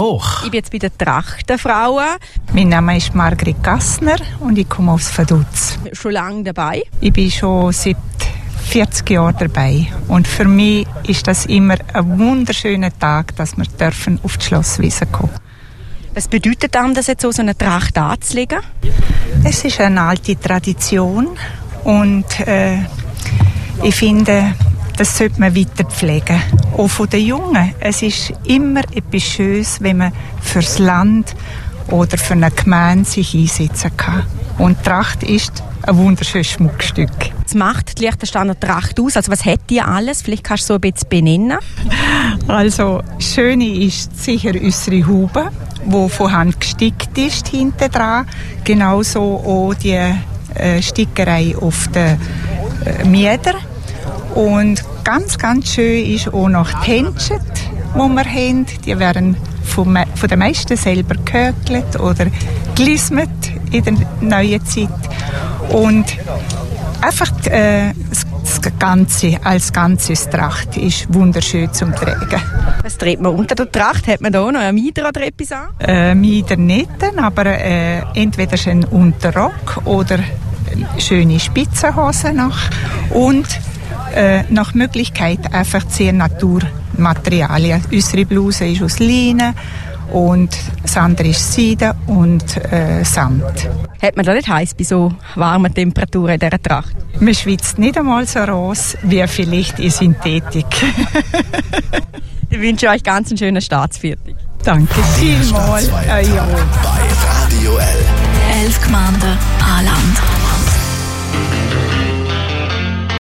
Spruch. Ich bin jetzt bei den Trachtenfrauen. Mein Name ist Margrit Gassner und ich komme aus Vaduz. Schon lange dabei? Ich bin schon seit 40 Jahren dabei. Und für mich ist das immer ein wunderschöner Tag, dass wir dürfen auf die Schlosswiese kommen. Was bedeutet dann, das jetzt so eine Tracht anzulegen? Es ist eine alte Tradition und ich finde, das sollte man weiter pflegen. Auch von den Jungen. Es ist immer etwas Schönes, wenn man fürs Land oder für eine Gemeinde sich einsetzen kann. Und die Tracht ist ein wunderschönes Schmuckstück. Was macht die Liechtensteiner Tracht aus? Also was hat die alles? Vielleicht kannst du so ein bisschen benennen. Also, das Schöne ist sicher unsere Haube, die von Hand gestickt ist hinten dran. Genauso auch die Stickerei auf den Mieder. Und ganz, ganz schön ist auch noch die Händchen, die wir haben. Die werden von den meisten selber gehökelt oder gelismet in der neuen Zeit. Und einfach das Ganze als ganzes Tracht ist wunderschön zum Tragen. Was trägt man unter der Tracht? Hat man da noch einen Mieder oder etwas an? Mieder nicht, aber entweder ein Unterrock oder schöne Spitzenhosen noch. Und nach Möglichkeit einfach sehr Naturmaterialien. Unsere Bluse ist aus Leinen und das andere ist Seide und Samt. Hat man da nicht heiß bei so warmen Temperaturen in dieser Tracht? Man schwitzt nicht einmal so raus wie vielleicht in Synthetik. Ich wünsche euch ganz einen schönen Staatsviertel. Danke vielmals. Bei Radio L. 11 Gemeinden, ein Land.